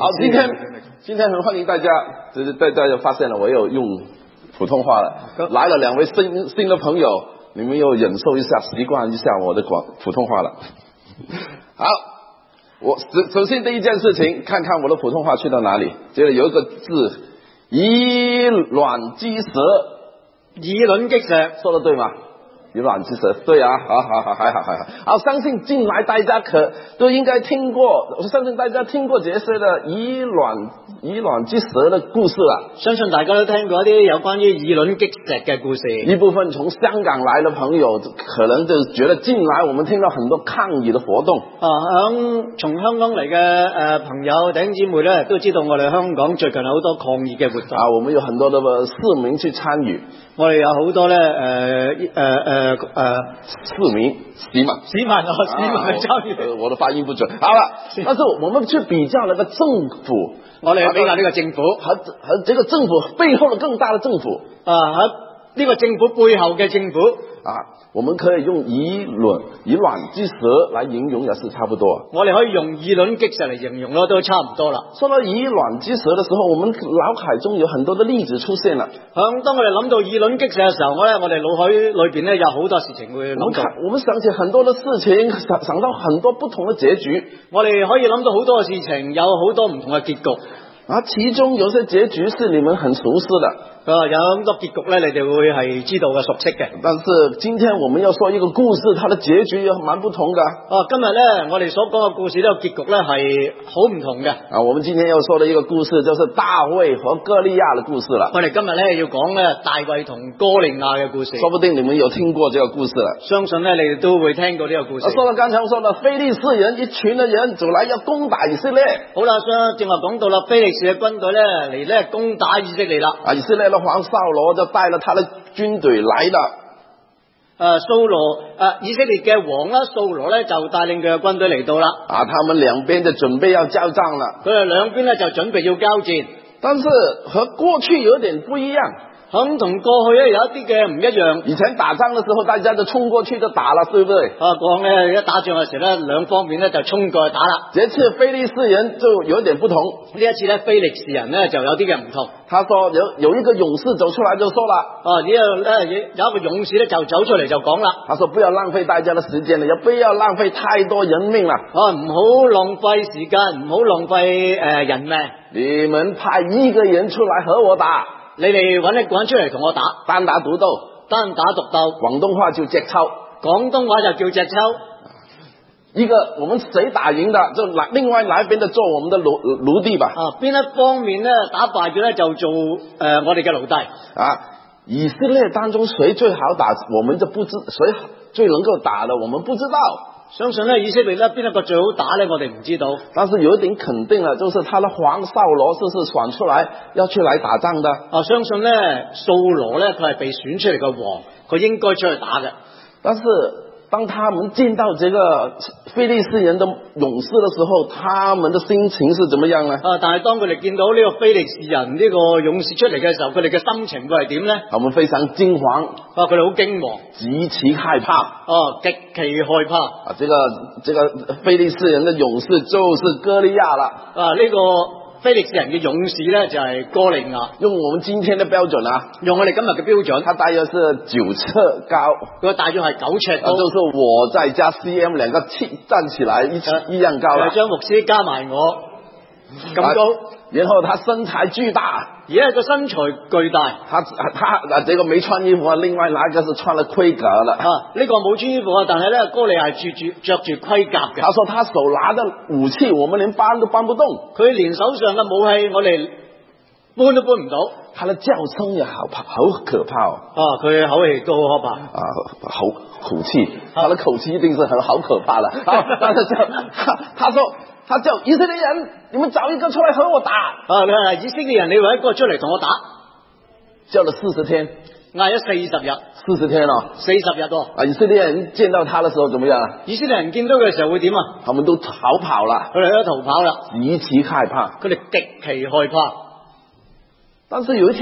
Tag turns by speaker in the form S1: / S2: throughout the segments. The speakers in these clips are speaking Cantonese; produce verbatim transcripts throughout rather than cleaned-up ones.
S1: 好，今天今天很欢迎大家，就是大家发现了我有用普通话了，来了两位新新的朋友，你们又忍受一下，习惯一下我的广普通话了。好，我首首先第一件事情，看看我的普通话去到哪里。这里有一个字，以卵击石，
S2: 以卵擊石，
S1: 說得對嗎？以卵擊石，對啊，好好好，還好還好。好，相信進來大家可都應該聽過，我相信大家聽過這些的以卵以卵擊石的故事啦。
S2: 相信大家都聽過一啲有關於以卵擊石嘅故事。
S1: 一部分從香港來的朋友，可能就覺得進來我們聽到很多抗議的活動。
S2: 啊，響從香港嚟嘅誒朋友弟兄姊妹咧，都知道我哋香港最近有好多抗議嘅活動。
S1: 啊，我們有很多的市民去參與。
S2: 我哋有好多咧誒誒誒。呃呃，
S1: 市民，市民，
S2: 市民啊，市民去參與。
S1: 我的發音不準。好了，但是我們去比較那個政府，
S2: 我哋比較呢個政府
S1: 和和這個政府背後的更大的政府
S2: 啊，喺呢個政府背後嘅政府
S1: 啊，我們可以用以卵以卵擊石來形容也是差不多。
S2: 我哋可以用以卵擊石嚟形容咯，都差唔多啦。
S1: 說到以卵擊石的時候，我們腦海中有很多的例子出現了。
S2: 響當我哋諗到以卵擊石嘅時候，我咧我哋腦海裏邊咧有好多事情會諗到。
S1: 我們想起很多的事情，想想到很多不同的結局。
S2: 我哋可以諗到好多嘅事情，有好多唔同嘅結局。
S1: 啊，其中有些結局是你們很熟悉的。
S2: 啊，有咁多結局咧，你哋會係知道嘅、熟悉嘅。
S1: 但是今天我們要說一個故事，它的結局又蠻不同的。
S2: 啊，今日咧我哋所講嘅故事呢個結局咧係好唔同嘅。
S1: 啊，我們今天要說的一個故事就是大衛和歌利亞的故事了。
S2: 我哋今日咧要講咧大衛同歌利亞嘅故事。
S1: 說不定你們有聽過這個故事了。
S2: 相信咧你哋都會聽過呢個故事。
S1: 啊，說到剛才我說的非利士人一群的人走來要攻打以色列。
S2: 好啦，正話講到啦，非利士嘅軍隊咧嚟咧攻打以色列啦。
S1: 啊，以色列的王掃羅就帶了他的軍隊來了。
S2: 誒，掃羅誒，以色列嘅王啦，掃羅咧就帶領佢嘅軍隊嚟到啦。
S1: 啊，他們兩邊就準備要交戰了。
S2: 佢哋兩邊咧就準備要交戰，
S1: 但是和過去有點不一樣。
S2: 咁同過去咧有一啲嘅唔一樣。
S1: 以前打仗嘅時候，大家就衝過去就打了，對不對？
S2: 啊，講咧一打仗嘅時候咧，兩方面咧就衝過去打啦。
S1: 這次非利士人就有點不同。
S2: 呢一次咧，非利士人咧就有啲嘅唔同。
S1: 他說有有一個勇士走出來就說了，
S2: 啊，呢個咧有一個勇士咧就走出嚟就講啦。
S1: 他說不要浪費大家的時間了，也不要浪費太多人命了。
S2: 啊，唔好浪費時間，唔好浪費誒、呃、人命。
S1: 你們派一個人出來和我打。
S2: 你哋揾一個人出嚟同我打，
S1: 單打獨鬥，
S2: 單打獨鬥，
S1: 廣東話就隻抽，
S2: 廣東話就叫隻抽。
S1: 一個我們誰打贏的，就另外哪一邊就做我們的奴奴隸吧。
S2: 啊，邊一方面咧打敗咗咧就做誒、呃、我哋嘅奴隸。啊，
S1: 以色列當中誰最好打，我們就不知，誰最能夠打的，我們不知道。
S2: 相信咧以色列咧邊一個最好打咧，我哋唔知道。
S1: 但是有一點肯定啦，就是他的皇掃羅就是選出來要出來打仗的。
S2: 啊，相信咧掃羅咧佢係被選出嚟嘅王，佢應該出去打嘅。
S1: 但是當他們見到這個非利士人的勇士的時候，他們的心情是怎麼樣呢？
S2: 啊，但係當佢哋見到呢個非利士人呢個勇士出嚟嘅時候，佢哋嘅心情會係點咧？
S1: 他們非常驚惶，
S2: 啊，佢哋好驚惶，
S1: 極其害怕，
S2: 哦、啊，極其害怕。
S1: 啊，這個這個非利士人的勇士就是歌利亞了。
S2: 啊，呢、這個非利士人嘅勇士咧就係、是、歌利亞。用
S1: 我們今天的標準啊，
S2: 用我哋今日嘅標準，
S1: 他大約是九尺高，
S2: 佢大約係九尺高，
S1: 啊、就是我再加 C M 兩個氣站起來一起、啊、一樣高啦。
S2: 將牧師加埋我咁高、啊，
S1: 然後他身材巨大，
S2: 而家個身材巨大，
S1: 他他啊，這個沒穿衣服啊，另外那個是穿了盔甲的
S2: 啊，呢、這個冇穿衣服啊，但係咧歌利亞係着住着住盔甲嘅。
S1: 他說他手拿的武器，我們連搬都搬不動，
S2: 佢連手上嘅武器我哋搬都搬唔到。
S1: 他的叫聲也好怕，好可怕哦。
S2: 啊，佢口氣都好可怕。
S1: 啊，口口氣，他的口氣一定是很好可怕的。啊，但是叫他他說他叫以色列人，你們找一個出來和我打。
S2: 啊，你話以色列人，你揾一個出嚟同我打。
S1: 叫了四十天，
S2: 嗌咗四十日。
S1: 四十天哦，
S2: 四十日哦。
S1: 啊，以色列人見到他的時候怎麼樣？
S2: 以色列人見到佢嘅時候會點啊？
S1: 他們都逃跑了，
S2: 佢哋都逃跑啦，
S1: 極其害怕，
S2: 佢哋極其害怕。
S1: 但是有一天，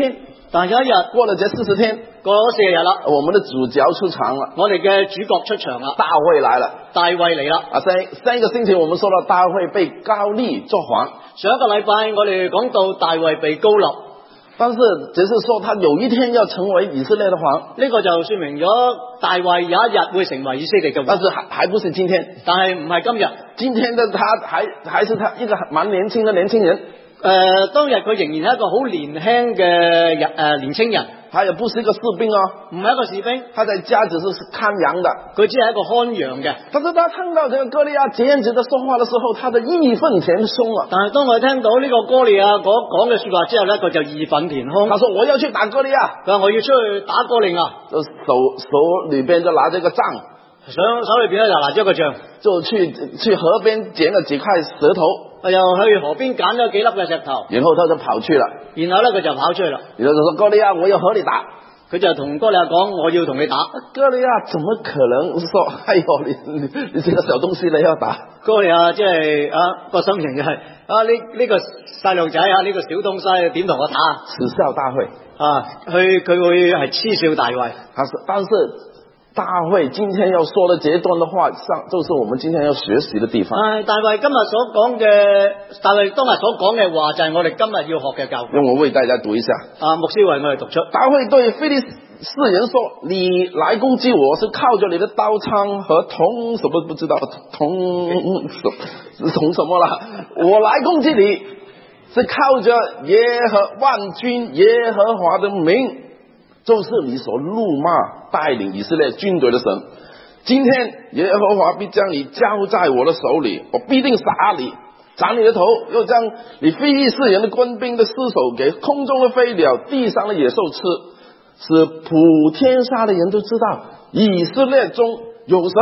S2: 但有一日
S1: 過了這四十天，
S2: 過咗四十日啦，
S1: 我們的主角出場了，
S2: 我哋嘅主角出場啦，
S1: 大衛來了，
S2: 大衛嚟啦。
S1: 啊，上上一個星期我們說到大衛被膏立作王，
S2: 上一個禮拜我哋講到大衛被膏立，
S1: 但是只是說他有一天要成為以色列的王，
S2: 呢個就說明咗大衛有一日會成為以色列嘅王，
S1: 但是還還不是今天，
S2: 但係唔係今日，
S1: 今天的他還還是他一個蠻年輕的年輕人。
S2: 誒、呃，當日佢仍然係一個好年輕嘅人誒年青人，
S1: 他也不是一個士兵哦，
S2: 唔係一個士兵，
S1: 他在家只是看羊的，
S2: 佢只係一個看羊嘅。
S1: 但是他看到這個歌利亞這樣子的說話的時候，他的義憤填胸啊。
S2: 但係當我聽到呢個歌利亞講講嘅說話之後咧，佢就義憤填胸。
S1: 他說我要去打歌利亞，
S2: 佢話我要出去打歌利亞，
S1: 就手手裏邊就拿着個杖，
S2: 手手裏邊咧就拿咗個杖，
S1: 就去去河邊撿了幾塊石頭，
S2: 又去河邊揀咗幾粒嘅石頭，
S1: 然後他就跑去了。
S2: 然後咧佢就跑出去啦。
S1: 然後就說歌利亞，我要和你打。
S2: 佢就同歌利亞講，我要同你打。
S1: 歌利亞怎麼可能說，哎呦，你你你這個小東西你要打？
S2: 歌利亞即係啊個心情就係、是、啊呢呢、這個細路仔啊呢、這個小東西點同我打？
S1: 恥笑大會
S2: 啊，佢佢會係恥笑大衛。
S1: 他說，但是大衛今天要說的這段的話上，就是我們今天要學習的地方。
S2: 唉、啊，大衛今日所講嘅，大衛當日所講嘅話就係我哋今日要學嘅教訓。
S1: 讓我為大家讀一下。
S2: 啊，牧師為我哋讀出。
S1: 大衛對非利士人說：你來攻擊我是靠着你的刀槍和銅什麼不知道銅什銅什麼啦？我來攻擊你是靠着耶和萬軍耶和華的名，就是你所怒罵帶領以色列軍隊的神。今天耶和華必將你交在我的手裏，我必定殺你，斬你的頭，又將你非利士人的軍兵的屍首給空中的飛鳥、地上的野獸吃，使普天下的人都知道以色列中有神，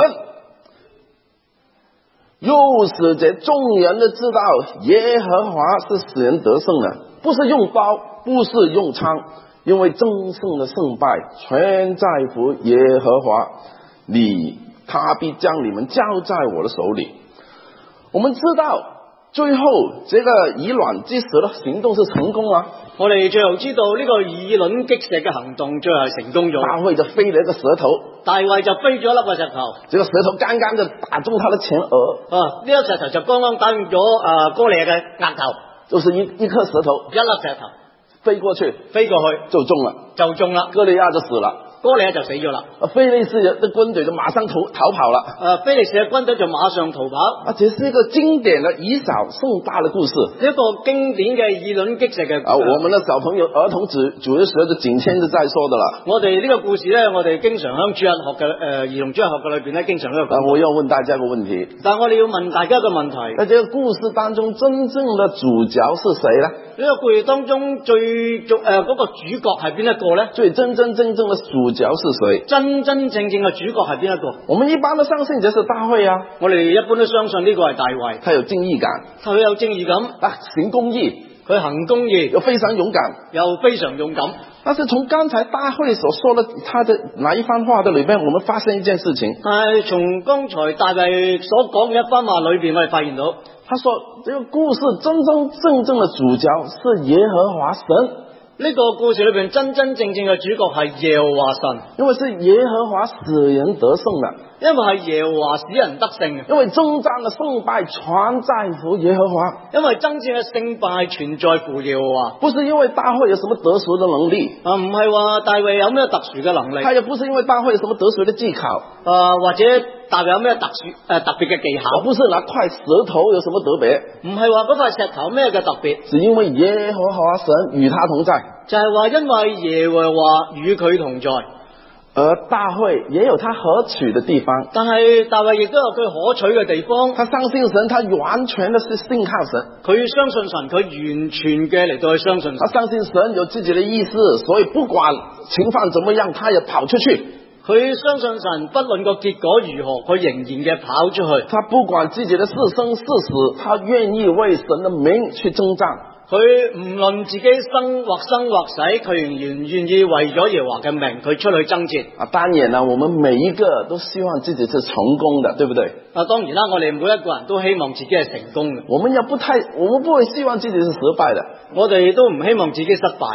S1: 又使這眾人都知道耶和華是使人得勝的，不是用刀，不是用槍，因為爭勝的勝敗全在乎耶和華，你他必將你們交在我的手裏。我們知道最後這個以卵擊石的行動是成功了，
S2: 我哋最後知道呢個以卵擊石嘅行動最後係成功咗。
S1: 大衛就飛了一個石頭，
S2: 大衛就飛咗一粒個石頭，
S1: 這個石頭剛剛就打中他的前額。
S2: 啊，呢粒石頭就剛剛打中咗誒歌利亞嘅額頭，
S1: 就是一一顆石頭，
S2: 一粒石頭
S1: 飛過去，
S2: 飛過去
S1: 就中了，
S2: 就中啦，
S1: 歌利亞就死了。
S2: 歌利亞就死咗啦，
S1: 非利士人的軍隊就馬上逃逃跑了。
S2: 誒，非利士嘅軍隊就馬上逃跑。
S1: 啊，這是一個經典的以掃勝大的故事，
S2: 一個經典嘅以卵擊石嘅。
S1: 啊，我們的小朋友兒童主主日學就景謙就在說的啦。
S2: 我哋呢個故事咧，我哋經常喺主日學嘅誒、呃、兒童主日學嘅裏邊咧，經常都有講。
S1: 啊，我要問大家一個問題。
S2: 但係我哋要問大家一個問題。
S1: 那這個故事當中真正的主角是誰呢？
S2: 呢、這個故事當中最重誒嗰個主角係邊一個咧？
S1: 最真真正正的主角是誰？
S2: 真真正正嘅主角係邊一個？
S1: 我們一般都相信這是大衛啊，
S2: 我哋一般都相信呢個係大衛。
S1: 他有正義感，
S2: 佢有正義感，
S1: 啊，行公義，
S2: 佢行公義，
S1: 又非常勇敢，
S2: 又非常勇敢。
S1: 但是從剛才大衛所說的他的那一番話的裏邊，我們發現一件事情。
S2: 但係從剛才大衛所講嘅一番話裏邊，我哋發現到，
S1: 他說這個故事真真正正的主角是耶和華神。
S2: 呢個故事裏邊真真正正嘅主角係耶和華神，
S1: 因為是耶和華使人得勝的，
S2: 因為係耶和華使人得勝嘅，
S1: 因為征戰的勝敗全在乎耶和華，
S2: 因為爭戰嘅勝敗全在乎耶和華，
S1: 不是因為大衛有什麼特殊的能力
S2: 啊，唔係話大衛有咩特殊嘅能力，
S1: 他也不是因為大衛有什麼特殊的技巧，
S2: 啊，或者大衛有咩特殊誒、呃、特別嘅技巧，
S1: 不是那塊石頭有什麼特別，
S2: 唔係話嗰塊石頭咩嘅特別，
S1: 是因為耶和華神與他同在，
S2: 就係、是、話因為耶和華與佢同在。
S1: 而大衛也有他可取的地方，
S2: 但係大衛亦都有佢可取嘅地方。
S1: 他相信神，他完全的是信靠神。
S2: 佢相信神，佢完全嘅嚟到去相信神。
S1: 他相信神有自己的意思，所以不管情況怎麼樣，他也跑出去。
S2: 佢相信神，不論個結果如何，佢仍然嘅跑出去。
S1: 他不管自己的是生是死，他願意為神的名去征戰。
S2: 佢唔論自己生或生或死，佢仍然願意為咗耶和華嘅名，佢出去爭戰。
S1: 啊，當然啦，我們每一個都希望自己是成功的，對不對？
S2: 啊，當然啦，我哋每一個人都希望自己係成功嘅。
S1: 我們也不太，我們不會希望自己是失敗的。
S2: 我哋都唔希望自己失敗嘅。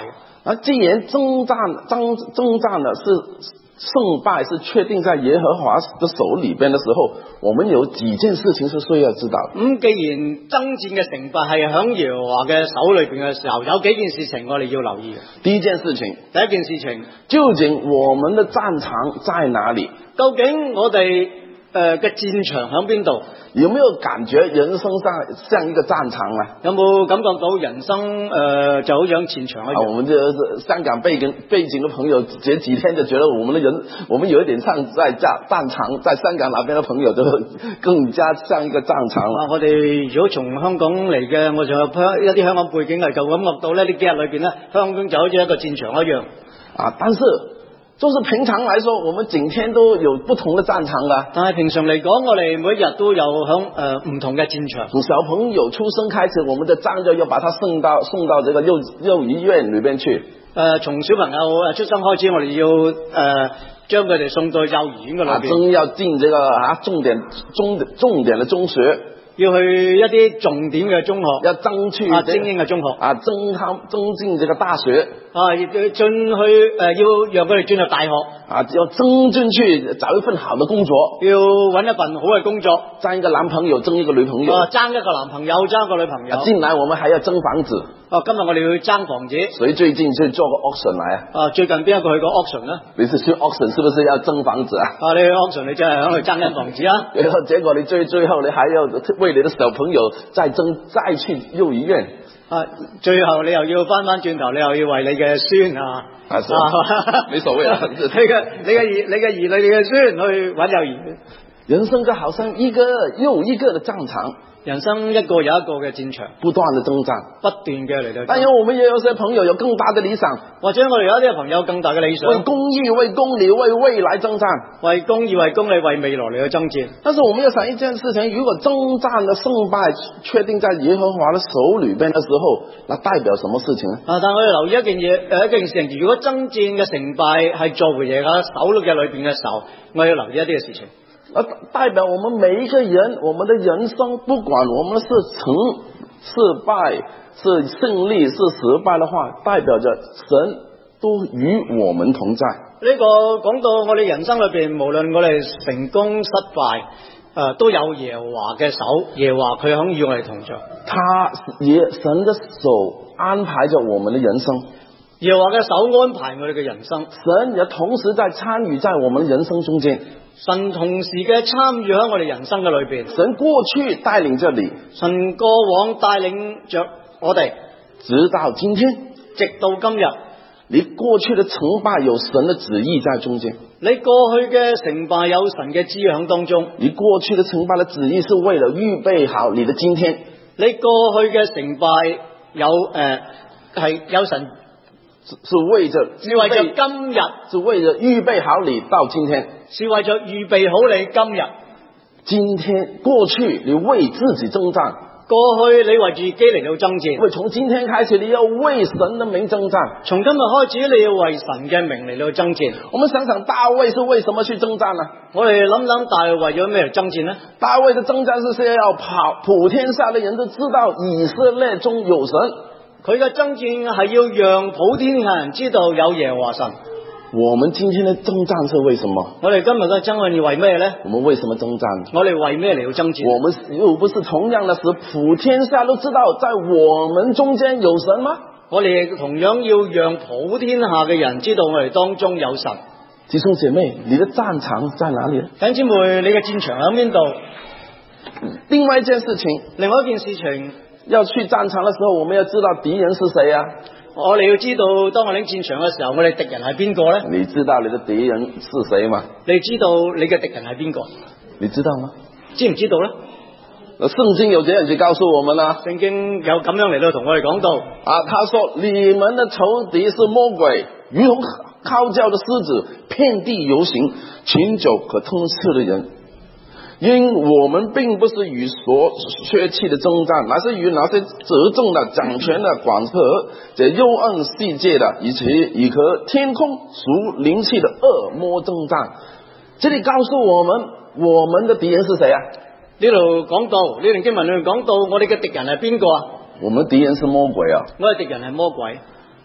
S1: 啊，既然征戰征征戰呢是勝敗是確定在耶和華的手裏邊的時候，我們有幾件事情是需要知道。咁、
S2: 嗯、既然爭戰嘅成敗係響耶和華嘅手裏邊嘅時候，有幾件事情我哋要留意。
S1: 第一件事情，
S2: 第一件事情，
S1: 究竟我們的戰場在哪裏？
S2: 究竟我哋誒嘅戰場響邊度？
S1: 有沒有感覺人生上像一個戰場啊？
S2: 有冇感覺到人生誒、呃、就好似戰場一樣？
S1: 啊，我們這香港背景背景的朋友，這幾天就覺得我們的人，我們有一點像在戰戰場，在香港那邊的朋友就更加像一個戰場啦。
S2: 我哋如果從香港嚟嘅，我就有一啲香港背景嚟，就感覺到呢啲幾日裏邊咧，香港就好似一個戰場一樣。
S1: 啊，但是就是平常來說，我們整天都有不同的戰場的。
S2: 但係平常嚟講，我哋每日都有響誒唔同嘅戰場。
S1: 從小朋友出生開始，我們的戰就要把他送到送到這個幼幼兒園裏邊去。誒、
S2: 呃，從小朋友誒出生開始，我哋要誒、呃、將佢哋送到幼兒園嘅裏邊。啊，
S1: 真要進這個啊重點重重點的中學。
S2: 要去一啲重點嘅中學，
S1: 要爭取
S2: 啊精英嘅中學，
S1: 啊爭他爭進這個大學，
S2: 啊要進去誒、呃、要讓佢哋進入大學，
S1: 啊要爭進去找一份好的工作，
S2: 要揾一份好嘅工作，
S1: 爭一個男朋友爭一個女朋友，
S2: 啊爭一個男朋友爭一個女朋友，
S1: 進來我們還要爭房子，
S2: 啊今日我哋要去爭房子，
S1: 所以最近就做個 auction 嚟啊，
S2: 啊最近邊一個去過 auction 呢？
S1: 你是去 auction 是不是要爭房子啊？
S2: 啊你去 auction 你真係響去爭緊房子啊？
S1: 然後結果你最最後你還要為你的小朋友再爭再去幼兒園，
S2: 啊最後你又要翻翻轉頭，你又要為你嘅孫啊，
S1: 啊冇所謂啊，
S2: 你嘅你嘅兒你嘅兒女你嘅孫去揾幼兒園，
S1: 人生就好像一個又一個的戰場。
S2: 人生一個有一個嘅戰場，
S1: 不斷的征戰，
S2: 不斷嘅嚟到。
S1: 當然我們也有些朋友有更大的理想，
S2: 或者我哋有一啲朋友更大嘅理想，
S1: 為公義、為公理、為未來征戰，
S2: 為公義、為公理、為未來嚟到爭戰。但
S1: 是我們要想一件事情，如果征戰的勝敗確定在耶和華的手裏邊的時候，那代表什麼事情呢？
S2: 啊，但我哋留意一件嘢，誒一件事情，如果爭戰嘅成敗係作為嘢嘅手嘅裏邊嘅時候，我要留意一啲嘅事情。
S1: 而代表我們每一個人，我們的人生，不管我們是成是敗，是勝利是失敗的話，代表着神都與我們同在。
S2: 呢個講到我哋人生裏邊，無論我哋成功失敗，誒、呃、都有耶和華嘅手，耶和華佢肯與我哋同在。
S1: 他也神的手安排着我們的人生，
S2: 耶和華嘅手安排我哋嘅人生，
S1: 神也同時在參與在我們的人生中間。
S2: 神同時嘅參與喺我哋人生嘅裏邊，
S1: 神過去帶領着你，
S2: 神過往帶領着我哋，
S1: 直到今天，
S2: 直到今日，
S1: 你過去的成敗有神的旨意在中間，
S2: 你過去嘅成敗有神嘅旨意喺當中，
S1: 你過去的成敗的旨意是為了預備好你的今天，
S2: 你過去嘅成敗有誒係、呃、有神。
S1: 是為着
S2: 是為着今日，
S1: 是為着預備好你到今天，
S2: 是為着預備好你今日。
S1: 今天過去你為自己征戰，
S2: 過去你為自己嚟到爭戰，
S1: 為從今天開始你要為神的名征戰，
S2: 從今日開始你要為神嘅名嚟到爭戰。
S1: 我們想想大衛是為什麼去征戰呢？
S2: 我哋諗諗大衛為咗咩嚟爭戰呢？
S1: 大衛的征戰是要跑普天下的人都知道以色列中有神。
S2: 佢嘅爭戰係要讓普天下人知道有耶和華神。
S1: 我們今天的征戰是為什麼？
S2: 我哋今日嘅爭戰要為咩呢？
S1: 我們為什麼征戰？
S2: 我哋為咩嚟到爭戰？
S1: 我們又不是同樣的使普天下都知道在我們中間有神嗎？
S2: 我哋同樣要讓普天下嘅人知道我哋當中有神。
S1: 弟兄姐妹，你的戰場在哪裏？
S2: 弟兄姊妹，你嘅戰場喺邊度？
S1: 另外一件事情，
S2: 另外一件事情。
S1: 要去戰場的時候，我們要知道敵人是誰啊？
S2: 我哋要知道，當我哋戰場嘅時候，我哋敵人係邊個呢？
S1: 你知道你的敵人是誰嗎？
S2: 你知道你嘅敵人係邊個？
S1: 你知道嗎？
S2: 知唔知道呢？
S1: 聖經有這樣去告訴我們啦、啊。
S2: 聖經有咁樣嚟到同我哋講到
S1: 啊，他說你們的仇敵是魔鬼，如同吼叫的獅子，遍地遊行，尋找可吞吃的人。因我們並不是與所血氣的爭戰，乃是與那些執政的、掌權的、管轄這幽暗世界的，以及與和天空屬靈氣的惡魔爭戰。這裏告訴我們，我們的敵人是誰啊？
S2: 呢度講到呢段經文裏面講到，我哋嘅敵人係邊個啊？
S1: 我們敵人是魔鬼啊！
S2: 我哋敵人係魔鬼。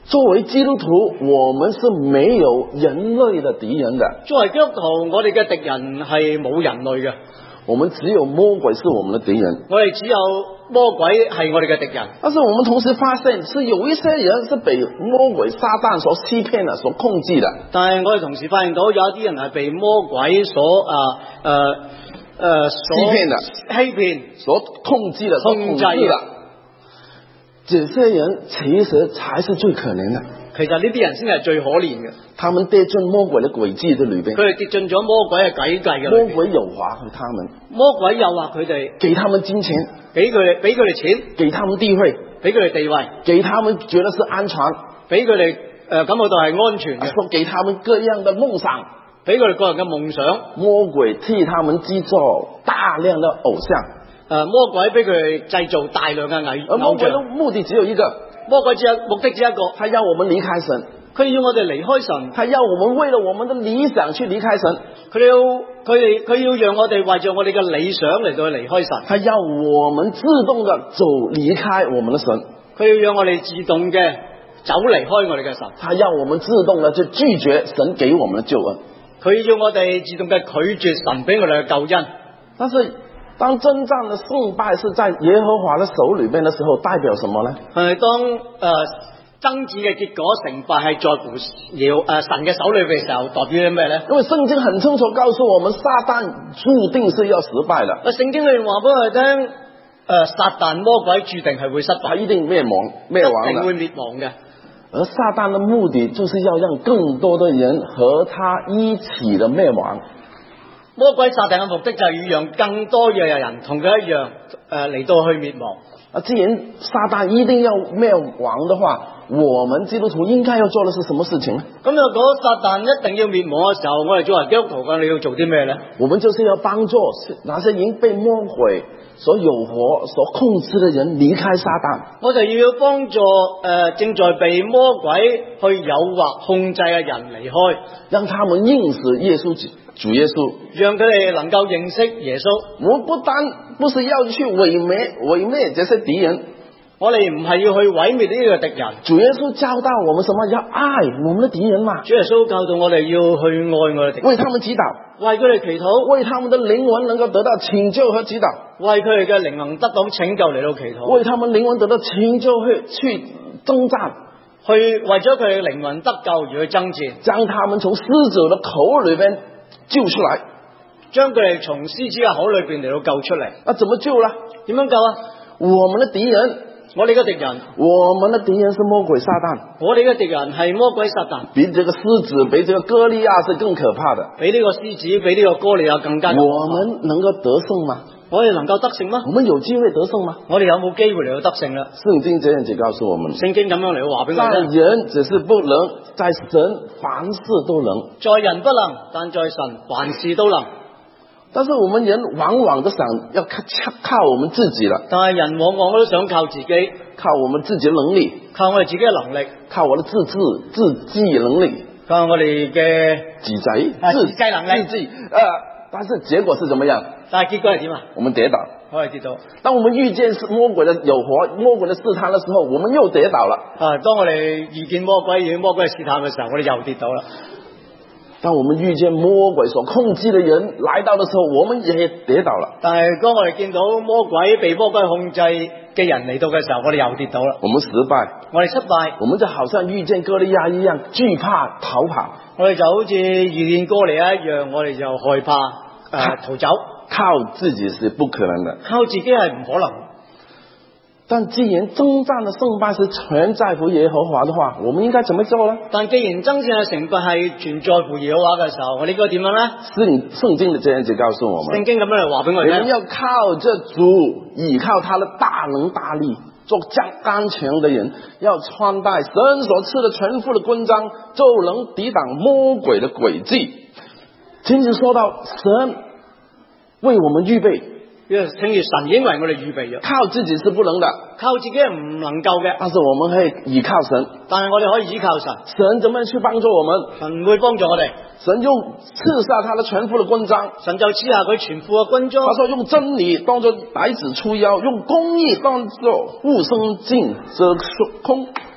S1: 作為基督徒，我們是沒有人類的敵人的。
S2: 作為基督徒，我哋嘅敵人係冇人類嘅，
S1: 我們只有魔鬼是我們的敵人。
S2: 我哋只有魔鬼係我哋嘅敵人。
S1: 但是我們同時發現，是有一些人是被魔鬼撒旦所欺騙的，所控制的。
S2: 但係我哋同時發現到有一啲人係被魔鬼所啊誒誒
S1: 欺騙的、
S2: 欺騙、
S1: 所控制的、所控制的。這些人其實才是最可憐的。
S2: 其實呢啲人先係最可憐嘅。
S1: 他們跌進魔鬼的詭計的裏邊。
S2: 佢哋跌進咗魔鬼嘅計計嘅裏邊。
S1: 魔鬼誘惑他們。
S2: 魔鬼誘惑佢哋，
S1: 給他們金錢，
S2: 俾佢哋俾佢哋錢，
S1: 給他們地位，
S2: 俾佢哋地位，
S1: 給他們覺得是安全，
S2: 俾佢哋誒感覺到係安全嘅。
S1: 說給他們各樣的夢想，
S2: 俾佢哋個人嘅夢想。
S1: 魔鬼替他們製造大量的偶像。
S2: 誒、呃，魔鬼俾佢哋製造大量嘅偶像。
S1: 魔鬼的目的只有一個，
S2: 魔鬼只有目的只有一個，
S1: 他要我們離開神，
S2: 佢要我哋離開神，
S1: 他要我們為了我們的理想去離開神，
S2: 佢要佢哋佢要讓我哋為咗我哋嘅理想嚟到去離開神，
S1: 他要我們自動的走離開我們的神，
S2: 佢要讓我哋自動嘅走離開我哋嘅神，
S1: 他要我們自動的去拒絕神給我們的救恩，
S2: 佢要我哋自動嘅拒絕神俾我哋嘅救恩。
S1: 但是當征戰的勝敗是在耶和華的手裏邊的時候，代表什麼呢？
S2: 係當誒爭戰嘅結果成敗係在乎耶誒神嘅手裏邊嘅時候，代表啲咩咧？
S1: 因為聖經很清楚告訴我們，撒旦注定是要失敗的。
S2: 啊，聖經裏面話俾我哋聽，誒撒旦魔鬼注定係會失敗，
S1: 他一定滅亡，滅亡的，
S2: 一定會滅亡嘅。
S1: 而撒旦的目的就是要讓更多的人和他一起的滅亡。
S2: 魔鬼撒旦嘅目的就係要讓更多嘅人同佢一樣誒嚟到去滅亡。
S1: 啊，既然撒旦一定要滅亡的話，我們基督徒應該要做的是什麼事情呢？
S2: 咁如果撒旦一定要滅亡嘅時候，我哋作為基督徒嘅你要做啲咩呢？
S1: 我們就是要幫助那些已經被魔鬼所誘惑、所控制的人離開撒旦。
S2: 我就要幫助誒、呃、正在被魔鬼去誘惑控制嘅人離開，
S1: 讓他們認識耶穌主耶穌，
S2: 讓佢哋能夠認識耶穌。
S1: 我不單不是要去毀滅毀滅這些敵人，
S2: 我哋唔係要去毀滅呢個敵人。
S1: 主耶穌教導我們什麼？要愛我們的敵人嘛。
S2: 主耶穌教導我哋要去愛我哋敵人，
S1: 為他們祈禱，
S2: 為佢哋祈禱，
S1: 為他們的靈魂能夠得到拯救和祈禱，
S2: 為佢哋嘅靈魂得到拯救嚟到祈禱，
S1: 為他們靈魂得到拯救去去征戰，
S2: 去為咗佢哋靈魂得救而去爭戰，
S1: 將他們從獅子的口裏邊救出來，
S2: 將佢哋從獅子嘅口裏邊嚟到救出嚟。
S1: 那怎麼救呢？
S2: 點樣救啊？
S1: 我們的敵人，
S2: 我哋嘅敵人，
S1: 我們的敵人是魔鬼撒旦，
S2: 我哋嘅敵人係魔鬼撒旦，
S1: 比這個獅子，比這個歌利亞是更可怕的。
S2: 比呢個獅子，比呢個歌利亞更加可怕。
S1: 我們能夠得勝嗎？
S2: 我哋能夠得勝嗎？
S1: 我們有機會得勝嗎？
S2: 我哋有冇機會嚟到得勝啦？
S1: 聖經這樣子告訴我們，
S2: 聖經咁樣嚟到話俾我
S1: 在
S2: 聽，
S1: 人只是不能，在神凡事都能。
S2: 在人不能，但在神凡事都能。
S1: 但是我們人往往都想要靠靠我們自己了，
S2: 但係人往往都想靠自己，
S1: 靠我們自己的能力，
S2: 靠我哋自己嘅能力，
S1: 靠我的自制自制能力，
S2: 靠我哋嘅
S1: 自制
S2: 自制能力，
S1: 自制呃，但是結果是怎麼樣？
S2: 但係結果係點啊？
S1: 我們跌倒，
S2: 我哋跌倒。
S1: 當我們遇見魔鬼的誘惑、魔鬼的試探的時候，我們又跌倒了。
S2: 啊，當我哋遇見魔鬼、遇見魔鬼嘅試探嘅時候，我哋又跌倒啦。
S1: 當我們遇見魔鬼所控制的人來到的時候，我們也跌倒了。
S2: 但係當我哋見到魔鬼被魔鬼控制嘅人嚟到嘅時候，我哋又跌倒啦。
S1: 我們失敗，
S2: 我哋失敗，
S1: 我們就好像遇見歌利亞一樣，懼怕逃跑。
S2: 我哋就好似遇見歌利亞一樣，我哋就害怕誒、呃、逃走。
S1: 靠自己是不可能的，
S2: 靠自己係唔可能。
S1: 但既然征戰的勝敗是全在乎耶和華的話，我們應該怎麼做呢？
S2: 但既然征戰嘅成敗係全在乎耶和華嘅時候，我哋應該點樣呢？
S1: 聖聖經的這樣子告訴我們，
S2: 聖經咁樣嚟話俾我哋聽，
S1: 我們要靠着主，倚靠他的大能大力，做剛強的人，要穿戴神所賜的全副的軍裝，就能抵擋魔鬼的詭計。經常說到神為我們預備，
S2: 因為正如神已經為我哋預備咗，
S1: 靠自己是不能的，
S2: 靠自己係唔能夠嘅。
S1: 但是我們可以倚靠神，
S2: 但係我哋可以依靠神。
S1: 神怎麼樣去幫助我們？
S2: 神會幫助我哋。
S1: 神用賜下他的全副的軍裝，
S2: 神就賜下佢全副嘅軍裝。
S1: 他說用真理當作帶子束腰，用公義當作護身鏡遮胸。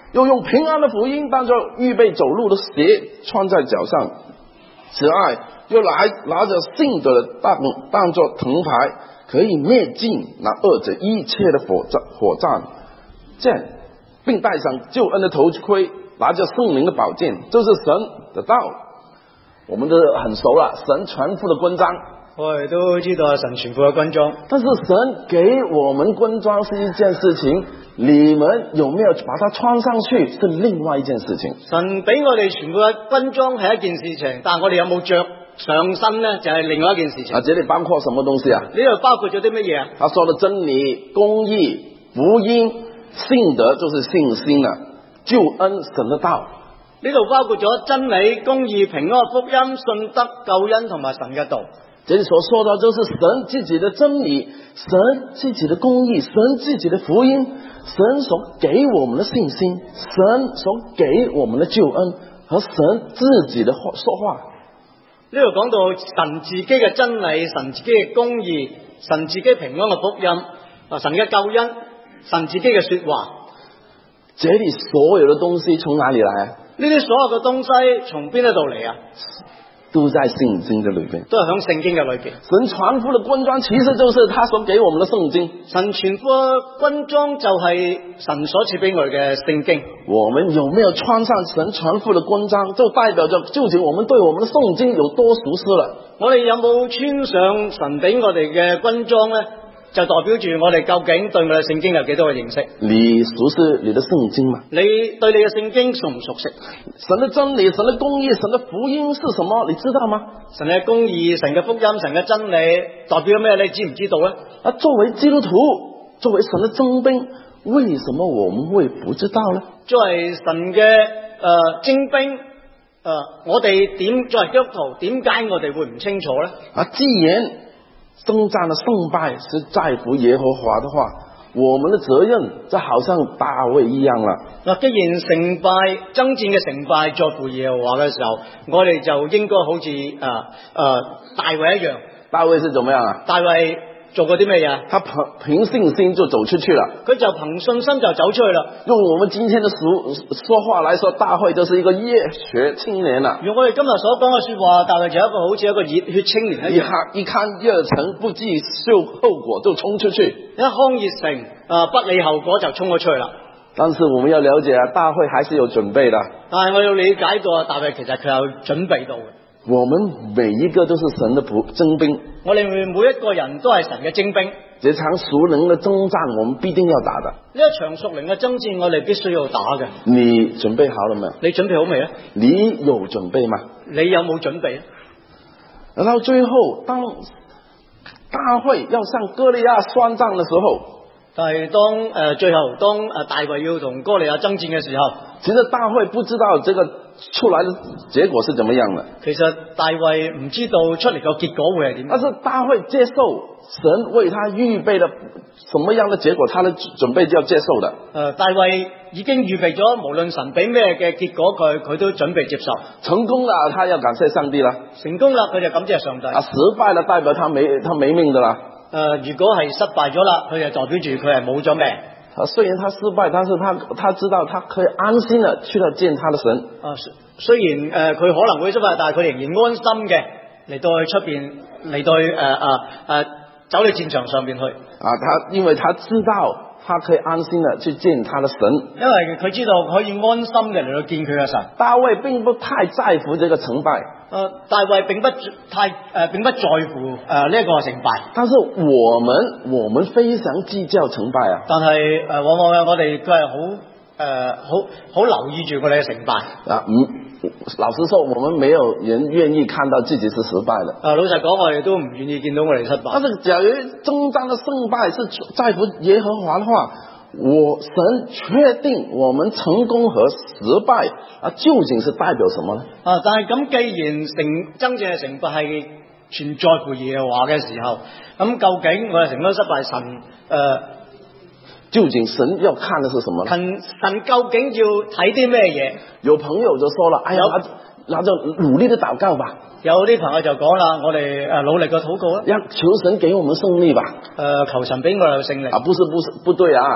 S1: 又用平安的福音当作预备走路的鞋穿在脚上。此外，又拿拿着信德的当当作藤牌，可以灭尽那恶者一切的火战火战剑，并戴上救恩的头盔，拿着圣灵的宝剑，这是神的道。我们都很熟了，神全副的军裝，
S2: 我哋都知道神全副嘅軍裝。
S1: 但是神給我們軍裝是一件事情，你們有沒有把它穿上去是另外一件事情。
S2: 神俾我哋全副嘅軍裝係一件事情，但係我哋有冇着上身呢？就係另外一件事情。
S1: 啊，這裏包括什麼東西啊？
S2: 呢度包括咗啲乜嘢啊？
S1: 他說的真理、公義、福音、信德就是信心啊，救恩、神的道。
S2: 呢度包括咗真理、公義、平安、福音、信德、救恩同埋神嘅道。
S1: 這裏所說的就是神自己的真理，神自己的公義，神自己的福音，神所給我們的信心，神所給我們的救恩和神自己的話說話。
S2: 呢度講到神自己嘅真理、神自己嘅公義、神自己平安嘅福音、啊神嘅救恩、神自己嘅說話。
S1: 這裏所有的東西從哪裏來啊？
S2: 呢啲所有嘅東西從邊一度嚟啊？
S1: 都在聖經的裏邊，
S2: 都係響聖經嘅裏邊。
S1: 神全副的軍裝其實就是他所給我們的聖經。
S2: 神全副嘅軍裝就係神所賜俾我哋嘅聖經。
S1: 我們有沒有穿上神全副的軍裝，就代表着究竟我們對我們的聖經有多熟悉了。
S2: 我哋有冇穿上神俾我哋嘅軍裝呢？就代表住我哋究竟對我哋聖經有幾多嘅認識？
S1: 你熟悉你的聖經嗎？
S2: 你對你嘅聖經熟唔熟悉？
S1: 神的真理、神的公義、神的福音是什麼？你知道嗎？
S2: 神嘅公義、神嘅福音、神嘅真理代表咩？你知唔知道呢？
S1: 啊，作為基督徒，作為神的精兵，為什麼我們會不知道呢？
S2: 作為神嘅誒、呃、精兵，誒、呃、我哋點作為基督徒，點解我哋會唔清楚呢？
S1: 啊，既然征戰的勝敗是在乎耶和華的話，我們的責任就好像大衛一樣啦。
S2: 嗱，既然成敗爭戰嘅成敗在乎耶和華嘅時候，我哋就應該好似誒誒大衛一樣。
S1: 大衛是怎麼樣啊？
S2: 大衛做過啲咩嘢？
S1: 他憑憑信心就走出去了。
S2: 佢就憑信心就走出去啦。
S1: 用我們今天的說說話來說，大衛就是一個熱血青年啦。
S2: 用我哋今日所講嘅說話，大衛就一個好似一個熱血青年一樣。
S1: 一看熱誠，不計受後果就衝出去。
S2: 一腔熱誠啊，不理後果就衝咗出去啦。
S1: 但是我們要了解啊，大衛還是有準備的。
S2: 但係我要理解到啊，大衛其實佢有準備到嘅。
S1: 我們每一個都是神的僕精兵。
S2: 我哋每一個人都係神嘅精兵。
S1: 這場屬靈的征戰，我們必定要打的。
S2: 呢一場屬靈嘅征戰，我哋必須要打嘅。
S1: 你準備好了沒有？
S2: 你準備好未啊？
S1: 你有準備嗎？
S2: 你有冇準備啊？
S1: 然後最後，當大衛要向歌利亞算賬的時候，
S2: 但係當誒、呃、最後當誒大衛要同歌利亞爭戰嘅時候，
S1: 其實大衛不知道這個出來的結果是怎麼樣的。
S2: 其實大衛唔知道出嚟個結果會係點。
S1: 但是大衛接受神為他預備的什麼樣的結果，他的準備就要接受的。誒、
S2: 呃，大衛已經預備咗，無論神俾咩嘅結果，佢佢都準備接受。
S1: 成功了，他要感謝上帝啦。
S2: 成功啦，佢就感謝上帝。
S1: 啊，失敗了，代表他沒他沒命的啦。
S2: 誒、呃，如果係失敗咗啦，佢就代表住佢係冇咗命。
S1: 啊，雖然他失敗，但是他他知道他可以安心的去到見他的神。
S2: 啊，雖然誒佢、呃、可能會失敗，但係佢仍然安心嘅嚟到去出邊嚟到去誒誒誒走去戰場上邊去。
S1: 啊，他因為他知道他可以安心的去見他的神，
S2: 因為佢知道可以安心嘅嚟到見佢嘅神。
S1: 大衛並不太在乎這個成敗。
S2: 誒、呃，大衛並不太誒、呃，並不在乎誒呢一個成敗。
S1: 但是我們我們非常計較成敗啊。
S2: 但係誒、呃，往往我哋佢係好誒，好好留意住我哋嘅成敗。
S1: 啊，嗯，老實說，我們沒有人願意看到自己是失敗的。
S2: 啊，老實講，我哋都唔願意見到我哋失敗。
S1: 但是假如征戰的勝敗是在乎耶和華的話，我神確定我們成功和失敗啊，究竟是代表什麼呢？
S2: 啊，但係咁既然成真正嘅成敗係全在乎耶和華嘅時候，咁究竟我哋成功失敗神誒、呃，
S1: 究竟神要看的是什麼呢？
S2: 神神究竟要睇啲咩嘢？
S1: 有朋友就說了，哎呀，那就努力的禱告吧。
S2: 有啲朋友就講啦，我哋誒努力嘅禱告啦，
S1: 要求神給我們勝利吧。
S2: 誒、呃，求神俾我哋勝利。
S1: 啊，不是不是不對啊。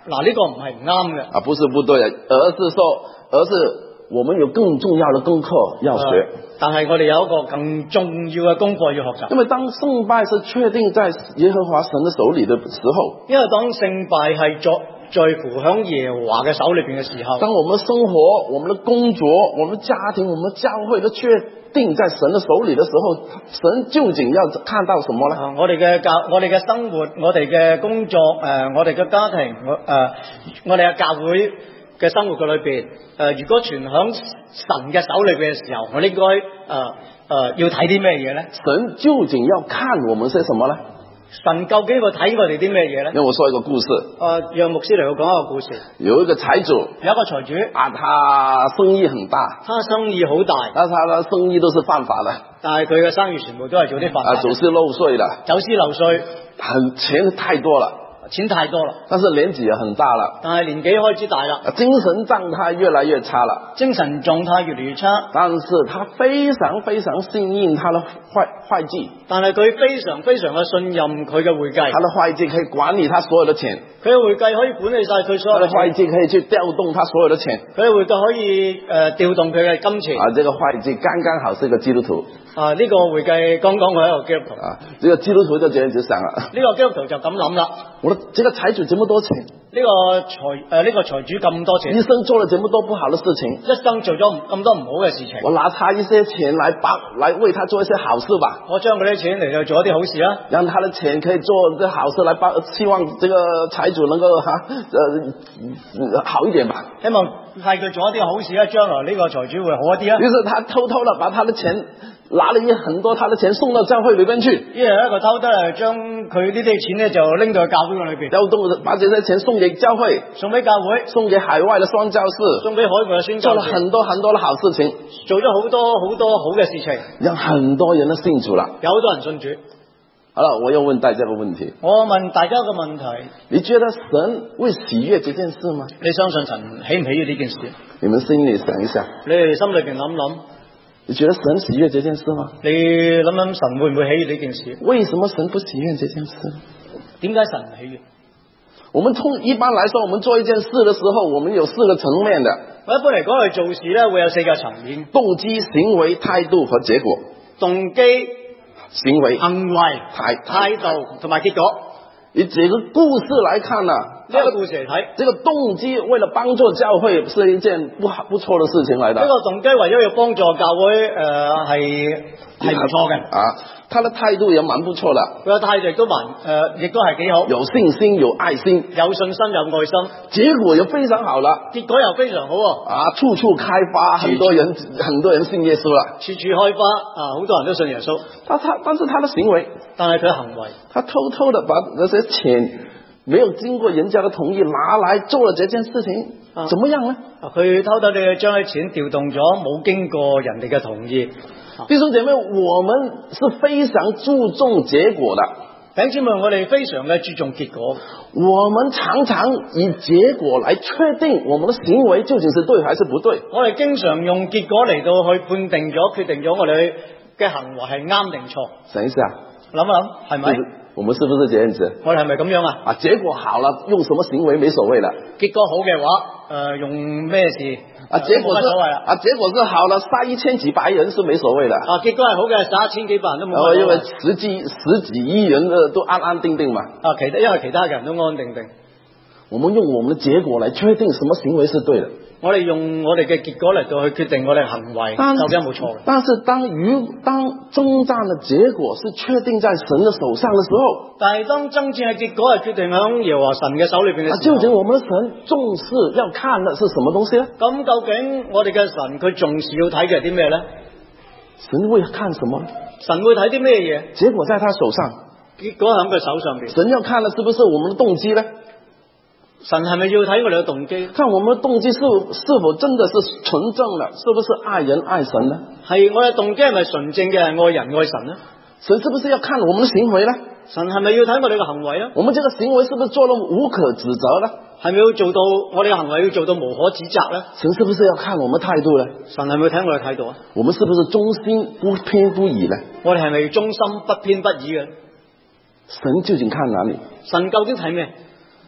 S2: 嗱，呢個唔係唔啱嘅。
S1: 啊，不是不對，而是說，而是我們有更重要的功課要學。
S2: 但係我哋有一個更重要嘅功課要學習。
S1: 因為當勝敗是確定在耶和華神的手裏的時候，
S2: 因為當勝敗係在在乎響耶和華嘅手裏邊嘅時候，
S1: 當我們的生活、我們的工作、我們的家庭、我們的教會都確定在神的手裏的時候，神究竟要看到什麼呢？
S2: 啊、我哋嘅教、我哋嘅生活、我哋嘅工作、誒、呃，我哋嘅家庭、我、呃、誒，我哋嘅教會嘅生活嘅裏邊，誒、呃，如果全響神嘅手裏邊嘅時候，我哋應該誒誒要睇啲咩嘢咧？
S1: 神究竟要看我們些什麼呢？
S2: 神究竟會睇我哋啲咩嘢咧？
S1: 讓我說一個故事。
S2: 誒，讓牧師嚟講一個故事。
S1: 有一個財主，
S2: 有一個財主
S1: 啊，他生意很大，
S2: 他生意好大，
S1: 但他的生意都是犯法的，
S2: 但係佢嘅生意全部都係做啲犯法，
S1: 啊，走私漏稅的，
S2: 走私漏稅，
S1: 很錢太多了。
S2: 錢太多啦，
S1: 但是年紀也很大了，
S2: 但係年紀開始大啦，
S1: 精神狀態越來越差了，
S2: 精神狀態越嚟越差。
S1: 但是他非常非常信任他的會會計，
S2: 但係佢非常非常嘅信任佢嘅會計，
S1: 他的會計可以管理他所有的錢，
S2: 佢嘅會計可以管理晒佢所有嘅錢，
S1: 他的會計可以去調動他所有的錢，
S2: 佢嘅會計可以誒、呃、調動佢嘅金錢。
S1: 啊，這個會計剛剛好是一個基督徒，
S2: 啊，呢、這個會計剛剛佢係一個基督徒，
S1: 啊，這個基督徒就這樣子想啦，
S2: 呢、這個基督徒就咁諗啦，
S1: 我說這個財主這麼多錢，
S2: 呢、這個財誒呢個財主咁多錢，
S1: 一生做了這麼多不好的事情，
S2: 一生做咗咁多唔好嘅事情，
S1: 我拿他一些錢來幫來為他做一些好事吧，
S2: 我將佢啲錢嚟到做一啲好事啊，
S1: 讓他的錢可以做這好事來幫，希望這個財主能夠哈、啊、呃好一點吧，
S2: 希望係佢做一啲好事啊，將來呢個財主會好一啲啊。
S1: 於是他偷偷的把他的錢拿了一很多他的錢送到教會裏邊去，
S2: 一係一個偷得嚟將佢呢啲錢咧就拎到去教會裏邊，
S1: 調動把這些錢送給教會，
S2: 送俾教會，
S1: 送給海外的宣教士，
S2: 送俾海外嘅宣教士，
S1: 做了很多很多的好事情，
S2: 做咗好多好多好嘅事情，
S1: 讓很多人都信主了，
S2: 有好多人信主。
S1: 好了，我又問大家個問題，
S2: 我問大家一個問題，
S1: 你覺得神會喜悅這件事嗎？
S2: 你相信神喜唔喜悅呢件事？
S1: 你們心裏想一下，
S2: 你哋心裏邊諗諗，
S1: 你覺得神喜悅這件事嗎？
S2: 你諗諗神會唔會喜悅呢件事？
S1: 為什麼神不喜悅這件事？
S2: 點解神唔喜悅？
S1: 我們通一般來說，我們做一件事的時候，我們有四個層面的。
S2: 我一般嚟講，去做事咧會有四個層面：
S1: 動機、行為、態度和結果。
S2: 動機、
S1: 行為、
S2: 行為、
S1: 態
S2: 態度同埋結果。
S1: 以這個故事來看呢、啊，
S2: 呢個故事嚟睇，
S1: 這個動機為了幫助教會是一件不好不錯的事情來的。
S2: 呢個動機為咗要幫助教會，誒係係唔錯嘅。
S1: 啊，他的態度也蠻不錯的。
S2: 佢嘅態度亦都蠻誒，亦都係幾好。
S1: 有信心，有愛心，
S2: 有信心，有愛心。
S1: 結果又非常好了。
S2: 結果又非常好喎。
S1: 啊，處處開花，很多人很多人信耶穌了。
S2: 處處開花，啊，好多人都信耶穌。
S1: 但他但是他的行為，
S2: 但係佢行為，
S1: 他偷偷的把那些錢沒有經過人家的同意拿來做了這件事情，啊、怎麼樣呢？
S2: 佢偷偷地將啲錢調動咗，冇經過人哋嘅同意。
S1: 弟兄姐妹，我們是非常注重結果的。
S2: 弟兄姊妹，我哋非常嘅注重結果。
S1: 我們常常以結果來確定我們的行為究竟是對還是不對。
S2: 我哋經常用結果嚟到去判定咗、決定咗我哋嘅行為係啱定錯。
S1: 想一下，
S2: 諗一諗，係咪？
S1: 我們是不是這樣子？
S2: 我哋係咪咁樣啊？
S1: 啊，結果好了，用什麼行為沒所謂了。
S2: 結果好嘅話，誒、呃，用咩事？
S1: 啊，結果是
S2: 冇乜所謂啦。
S1: 啊，結果是好了，殺一千幾百人是沒所謂的。
S2: 啊，結果係好嘅，殺一千幾百人都冇乜所謂。
S1: 哦，因為十幾十幾億人的都安安定定嘛。
S2: 啊，其他因為其他人都安安定定。
S1: 我們用我們的結果來確定什麼行為是對的。
S2: 我哋用我哋嘅結果嚟到去決定我哋行為究竟有冇錯嘅。
S1: 但是當與當征戰的結果是確定在神的手上的時候，
S2: 但係當征戰嘅結果係決定喺耶和華神嘅手裏邊嘅時候，
S1: 究竟我們的神重視要看的是什麼東西呢？
S2: 咁究竟我哋嘅神佢重視要睇嘅係啲咩咧？
S1: 神會看什麼？
S2: 神會睇啲咩嘢？
S1: 結果在他手上，
S2: 結果喺佢手上邊。
S1: 神要看的是不是我們的動機呢？
S2: 神係咪要睇我哋嘅動機？
S1: 看我們的動機是是否真的是純正的，是不是愛人愛神呢？
S2: 係我哋動機係咪純正嘅，愛人愛神呢？
S1: 神是不是要看我們的行為呢？
S2: 神係咪要睇我哋嘅行為呢？
S1: 我們這個行為是不是做到無可指責呢？
S2: 係咪要做到我哋嘅行為要做到無可指責呢？
S1: 神是不是要看我們態度呢？
S2: 神係咪要睇我哋態度啊？
S1: 我們是不是忠心不偏不倚呢？
S2: 我哋係咪忠心不偏不倚嘅？
S1: 神究竟看哪裏？
S2: 神究竟睇咩？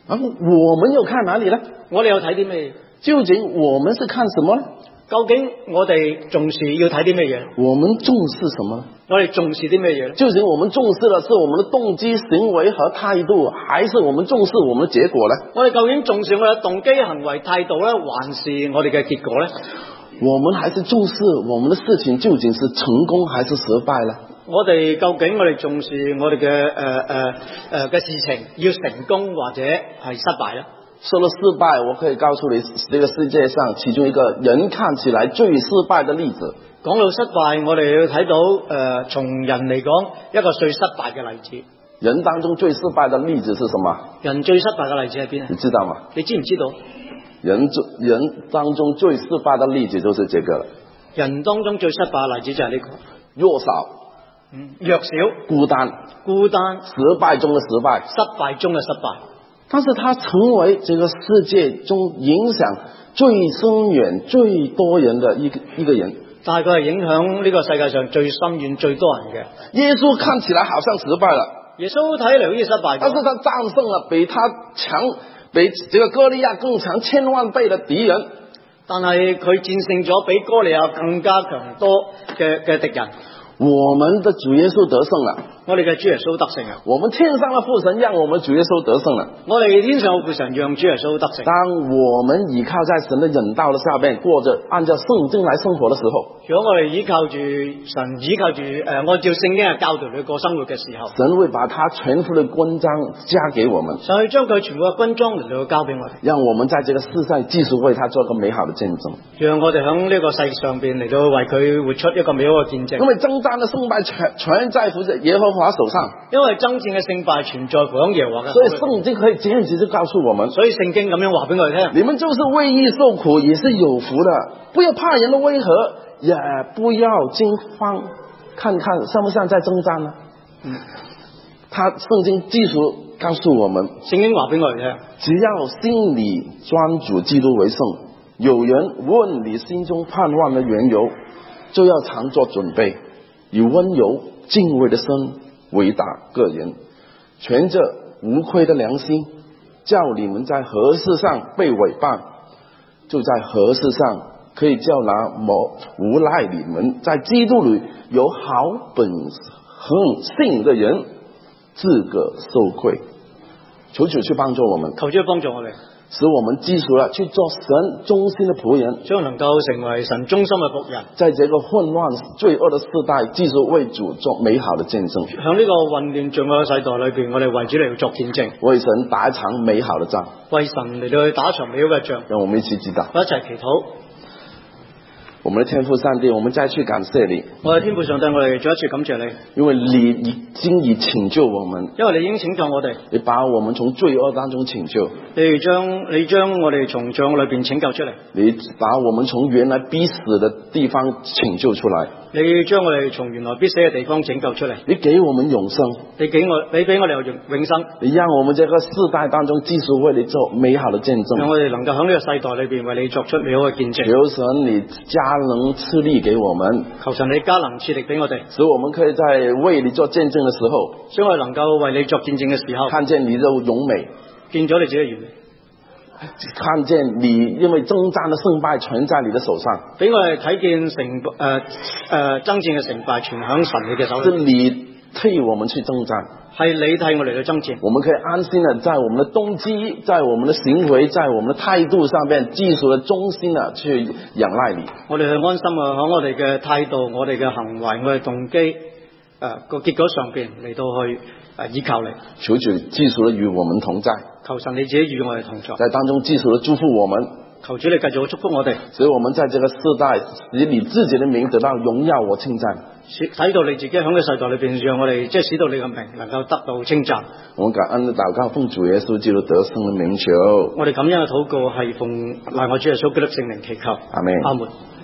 S1: 然後我們又看哪裡呢？
S2: 我哋又睇啲咩？
S1: 究竟我們是看什麼呢？
S2: 究竟我哋重視要睇啲咩嘢？
S1: 我們重視什麼呢？
S2: 我哋重視啲咩嘢？
S1: 究竟我們重視的是我們的動機、行為和態度，還是我們重視我們的結果呢？
S2: 我哋究竟重視我哋嘅動機、行為、態度呢，還是我哋嘅結果呢？
S1: 我們還是重視我們的事情究竟是成功還是失敗呢？
S2: 我哋究竟我哋重視我哋嘅誒誒誒嘅事情要成功或者係失敗呢？
S1: 說了失敗，我可以告訴你，這個世界上其中一個人看起來最失敗的例子。
S2: 講到失敗，我哋要睇到誒、呃，從人嚟講一個最失敗嘅例子。
S1: 人當中最失敗的例子是什麼？
S2: 人最失敗嘅例子喺邊啊？
S1: 你知道嗎？
S2: 你知唔知道？
S1: 人人當中最失敗的例子就是這個了。
S2: 人當中最失敗嘅例子就係呢、這個。
S1: 弱小，
S2: 嗯，弱小，
S1: 孤單，
S2: 孤單，
S1: 失敗中的失敗，
S2: 失敗中嘅失敗。
S1: 但是他成為這個世界中影響最深遠、最多人的一個一個人。
S2: 但係佢係影響呢個世界上最深遠、最多人嘅。
S1: 耶穌看起來好像失敗了，
S2: 耶穌睇嚟好似失敗，
S1: 但是他戰勝了比他強、比這個歌利亞更強千萬倍的敵人。
S2: 但係佢戰勝咗比歌利亞更加強多嘅嘅敵人。
S1: 我們的主耶穌得勝了，
S2: 我哋嘅主耶穌得勝啊！
S1: 我們天上的父神讓我們主耶穌得勝了。
S2: 我哋天上嘅父神讓主耶穌得勝。
S1: 當我們倚靠在神的引導的下面，過着按照聖經來生活的時候，
S2: 如果我哋依靠住神，依靠住誒、呃、按照聖經嘅教導去過生活嘅時候，
S1: 神會把他全副的軍裝加給我們，
S2: 神會將佢全部嘅軍裝嚟到交俾我哋，
S1: 讓我們在這個世上繼續為他做個美好的見證，
S2: 讓我哋喺呢個世上邊嚟到為佢活出一個美好嘅見證。
S1: 因為征戰的勝敗全全在乎耶和華手上，
S2: 因為爭戰嘅勝敗全在乎耶和華嘅。
S1: 所以聖經可以這樣子就告訴我們，
S2: 所以聖經咁樣話俾我哋聽，
S1: 你們就是為義受苦也是有福的，不要怕人的威嚇，也不要驚慌，看看像不像在征戰呢？嗯，他聖經繼續告訴我們，
S2: 聖經話俾我哋聽，
S1: 只要心裡專主基督為聖，有人問你心中盼望的緣由，就要常作準備，以溫柔敬畏的心回答個人，存着無愧的良心，叫你們在何事上被毀謗，就在何事上可以叫那某無賴你們在基督裡有好本恒性的人自個受愧。求主去幫助我們，
S2: 求主幫助我哋，
S1: 使我們記住了去做神忠心的僕人，
S2: 將能夠成為神忠心嘅僕人，
S1: 在這個混亂罪惡的時代，繼續為主做美好的見證。
S2: 喺呢個混亂罪惡嘅世代裏邊，我哋為主嚟做見證，
S1: 為神打一場美好的仗，
S2: 為神嚟到去打一場美好嘅仗。
S1: 讓我們一起祈禱，
S2: 我一齊祈禱。
S1: 我們的天父上帝，我們再去感謝你。
S2: 我哋天父上帝，我哋再一次感謝你，
S1: 因為你已經已拯救我們，
S2: 因為你已經拯救我哋，
S1: 你把我們從罪惡當中拯救，
S2: 你將你將我哋從罪惡裏邊拯救出嚟，
S1: 你把我們從原來必死的地方拯救出來，
S2: 你將我哋從原來必死嘅地方拯救出嚟，
S1: 你給我們永生，
S2: 你給我你俾我哋有永永生，
S1: 你讓我們這個世代當中繼續為你做美好的見證，
S2: 讓我哋能夠喺呢個世代裏邊為你作出美好嘅見證。
S1: 求神你加能賜力給我們，
S2: 求神你加能賜力俾我哋，
S1: 使我們可以在為你做見證的時候，
S2: 所以我哋能夠為你作見證嘅時候，
S1: 看見你的榮美，
S2: 見咗你自己嘅完美，
S1: 看見你因為征戰的勝敗全在你的手上，
S2: 俾我哋睇見成誒誒爭戰嘅成敗全喺神你嘅手
S1: 是
S2: 裏，
S1: 你替我們去征戰，
S2: 係你替我哋去爭戰，
S1: 我們可以安心的在我們的動機、在我們的行為、在我們的態度上面，繼續的忠心的去仰賴你。
S2: 我哋去安心啊，喺我哋嘅態度、我哋嘅行為、我哋動機誒個結果上邊嚟到去誒依靠你。
S1: 求主繼續的與我們同在，
S2: 求神你自己與我哋同在，
S1: 在當中繼續的祝福我們。
S2: 求主你繼續祝福我哋，
S1: 所以我們在這個世代使你自己的名得到榮耀和稱讚，
S2: 使到你自己喺個世代裏邊，讓我哋即係使到你嘅名能夠得到稱讚。
S1: 我們感恩的禱告，奉主耶穌基督得勝的名求。
S2: 我哋咁樣嘅禱告係奉賴我主耶穌基督聖靈祈求。
S1: 阿們。
S2: 阿門。